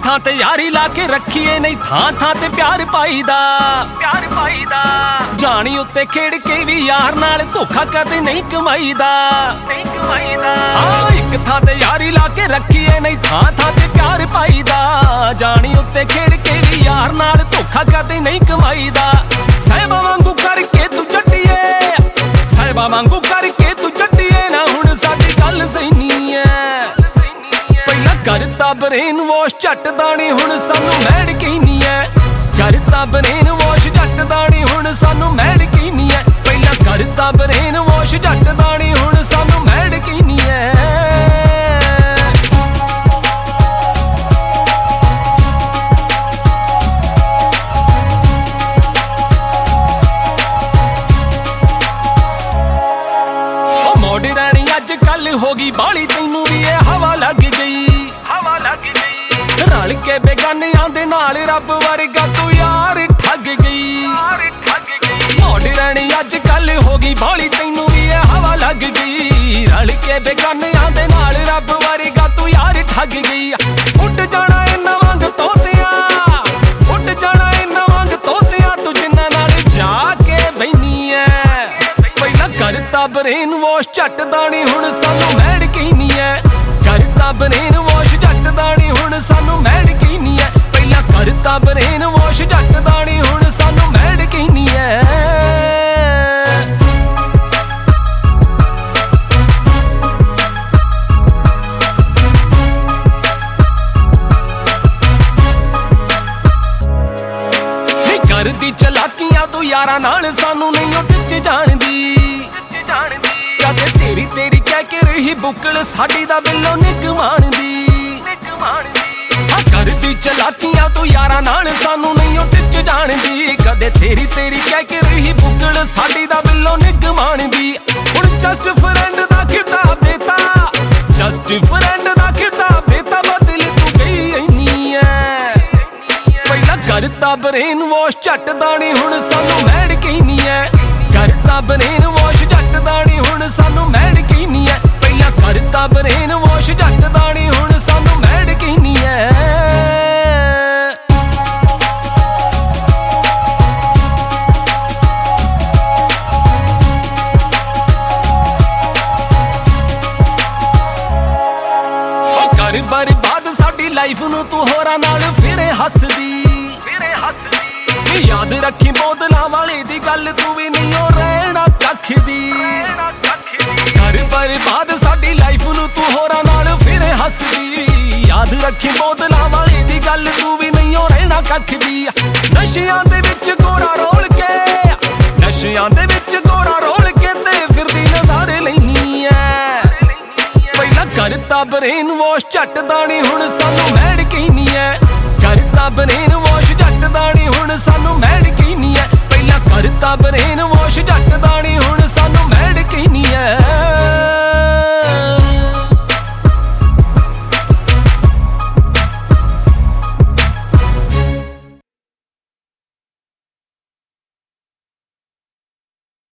ਥਾਂ ਤੇ ਯਾਰੀ ਲਾ ਕੇ ਰੱਖੀਏ, ਨਹੀਂ ਥਾਂ ਥਾਂ ਤੇ ਪਿਆਰ ਪਾਈਦਾ। ਜਾਣੀ ਉੱਤੇ ਖੇਡ ਕੇ ਵੀ ਯਾਰ ਨਾਲ ਧੋਖਾ ਕਦੇ ਨਹੀਂ ਕਮਾਈਦਾ। ਹਾਂ ਇੱਕ ਥਾਂ ਤੇ ਯਾਰੀ ਲਾ ਕੇ ਰੱਖੀਏ, ਨਹੀਂ ਥਾਂ ਥਾਂ ਤੇ ਪਿਆਰ ਪਾਈਦਾ। ਜਾਣੀ ਉੱਤੇ ਖੇਡ ਕੇ ਵੀ ਯਾਰ ਨਾਲ ਧੋਖਾ ਕਦੇ ਨਹੀਂ ਕਮਾਈਦਾ। ਸਾਹਿਬਾ ਵਾਂਗੂ ਕਰਕੇ ਤੂੰ ਚੱਟੀਏ, ਸਾਹਿਬਾ ਵਾਂਗੂ ਕਰਕੇ ਤੂੰ ਚੱਟੀਏ ਨਾ, ਹੁਣ ਸਾਡੀ ਗੱਲ ਸਹੀ ਐ। ਪਹਿਲਾਂ ਕਰਤਾ ਬਰੇਨ ਵਾਸ਼ ਝੱਟ ਦਾਣੀ, ਹੁਣ ਸਾਨੂੰ ਮੈਡ ਕਹਿਨੀ ਐ। ਕਰਤਾ ਬਰੇਨ ਵਾਸ਼ ਝੱਟ ਦਾਣੀ, ਹੁਣ ਸਾਨੂੰ ਮੈਡ ਕਹਿਨੀ ਐ। ਪਹਿਲਾਂ ਕਰਤਾ ਬਰੇਨ ਵਾਸ਼ ਝੱਟ ਦਾਣੀ, ਹੁਣ ਸਾਨੂੰ ਮੈਡ ਕਹਿਨੀ ਐ। ਮੋਡਰਨ ਅੱਜ ਕੱਲ ਹੋ ਗਈ ਬਾਲੀ, ਤੈਨੂੰ ਵੀ ਇਹ ਹਵਾ ਲੱਗ ਗਈ। ਰਲ ਕੇ ਬੇਗਾਨਿਆਂ ਦੇ ਨਾਲ ਰੱਬ ਵਰਗਾ ਤੂੰ ਯਾਰ ਠੱਗ ਗਈ। ਮੋਡਰਨ ਅੱਜ ਕੱਲ ਹੋ ਗਈ ਬਾਲੀ, ਤੈਨੂੰ ਵੀ ਇਹ ਹਵਾ ਲੱਗ ਗਈ। ਰਲ ਕੇ ਬੇਗਾਨਿਆਂ ਦੇ ਨਾਲ ਰੱਬ ਵਰਗਾ ਤੂੰ ਯਾਰ ਠੱਗ ਗਈ। ਉੱਡ ਜਾਣਾ ਇਹਨਾਂ ਵਾਂਗ ਤੋਤਿਆਂ, ਉੱਡ ਜਾਣਾ ਇਹਨਾਂ ਵਾਂਗ ਤੋਤਿਆਂ, ਤੂੰ ਜਿੰਨਾਂ ਨਾਲ ਜਾ ਕੇ ਬੈਨੀ ਐ। ਪਹਿਲਾਂ ਕਰਤਾ ਬਰੇਨ ਵਾਸ਼ ਝੱਟ ਦਾਣੀ, ਹੁਣ ਸਾਨੂੰ ਮੈਡ ਕਹਿਨੀ ਐ। ਕਰਤਾ ਬਰੇਨ ਵਾਸ਼ ਝੱਟ ਦਾਣੀ, ਹੁਣ ਸਾਨੂੰ ਮੈਡ ਕਹਿਨੀ ਐ। ਪਹਿਲਾਂ ਕਰਤਾ ਬਰੇਨ ਵਾਸ਼ ਝੱਟ ਦਾਣੀ, ਹੁਣ ਸਾਨੂੰ ਮੈਡ ਕਹਿਨੀ ਐ। ਕਰਦੀ ਚਲਾਕੀਆਂ ਤੂੰ ਯਾਰਾਂ ਨਾਲ, ਸਾਨੂੰ ਨਹੀਂ ਉਹ ਟਿੱਚ ਜਾਣਦੀ। ਕਦੇ ਤੇਰੀ ਤੇਰੀ ਕਹਿ ਕੇ ਰਹੀ ਬੁੱਕਲ, ਸਾਡੀ ਦਾ ਬਿੱਲੋਂ ਨਿੱਕ ਮਾਣਦੀ। ਕਰਦੀ ਚਲਾਕੀਆਂ ਤੂੰ ਯਾਰਾਂ ਨਾਲ, ਸਾਨੂੰ ਨਹੀਂ ਉਹ ਟਿੱਚ ਜਾਣਦੀ। ਕਦੇ ਤੇਰੀ ਤੇਰੀ ਕਹਿ ਕੇ ਰਹੀ ਬੁੱਕਲ, ਸਾਡੀ ਦਾ ਬਿੱਲੋਂ ਨਿੱਕ ਮਾਣਦੀ। ਹੁਣ ਜਸਟ ਫਰੈਂਡ ਦਾ ਖਿਤਾਬ ਦੇਤਾ, ਜਸਟ ਫਰੈਂਡ ਦਾ ਖਿਤਾਬ ਦੇਤਾ, ਬਦਲ ਤੂੰ ਗਈ ਇੰਨੀ ਐ। ਪਹਿਲਾਂ ਕਰਤਾ ਬਰੇਨ ਵਾਸ਼ ਝੱਟ ਦਾਣੀ, ਹੁਣ ਸਾਨੂੰ ਮੈਡ ਕਹਿਨੀ ਐ। ਕਰਤਾ ਬਰੇਨ ਵਾਸ਼ ਝੱਟ ਦਾਣੀ, ਹੁਣ ਸਾਨੂੰ ਮੈਡ ਕਹਿਨੀ ਐ। ਪਹਿਲਾਂ ਕਰਤਾ ਬਰੇਨ ਵਾਸ਼ ਝੱਟ ਦਾਣੀ, ਹੁਣ ਸਾਨੂੰ ਮੈਡ ਕਹਿਨੀ ਐ। ਕਰ ਬਰਬਾਦ ਸਾਡੀ ਲਾਈਫ ਨੂੰ ਤੂੰ ਹੋਰਾਂ ਨਾਲ ਫਿਰੇ ਹੱਸਦੀ। ਯਾਦ ਰੱਖੀ ਬੋਤਲਾਂ ਵਾਲੇ ਦੀ ਗੱਲ, ਤੂੰ ਵੀ ਨਹੀਂ ਉਹ ਰਹਿਣਾ ਕੱਖ ਦੀ। ਕਰ ਬਰਬਾਦ ਸਾਡੀ ਲਾਈਫ ਨੂੰ ਤੂੰ ਹੋਰਾਂ ਨਾਲ ਫਿਰੇ ਹੱਸਦੀ। ਯਾਦ ਰੱਖੀ ਬੋਤਲਾਂ ਵਾਲੇ ਦੀ ਗੱਲ, ਤੂੰ ਵੀ ਨਹੀਂ ਉਹ ਰਹਿਣਾ ਕੱਖ ਦੀ। ਨਸ਼ਿਆਂ ਦੇ ਵਿੱਚ ਗੋਰਾ ਰੋਲ ਕੇ, ਨਸ਼ਿਆਂ ਦੇ ਵਿੱਚ ਗੋਰਾ ਰੋਲ ਕੇ ਤੇ ਫਿਰਦੀ ਨਜ਼ਾਰੇ ਲੈਨੀ ਐ। ਪਹਿਲਾਂ ਕਰਤਾ ਬਰੇਨ ਵਾਸ਼ ਝੱਟ ਦਾਣੀ, ਹੁਣ ਸਾਨੂੰ ਮੈਡ ਕਹਿਨੀ ਐ। ਕਰਤਾ ਬਰੇਨ ਵਾਸ਼ ਝੱਟ ਦਾਣੀ, ਹੁਣ ਸਾਨੂੰ ਮੈਡ ਕਹਿਨੀ ਐ। ਪਹਿਲਾਂ ਕਰਤਾ ਬਰੇਨ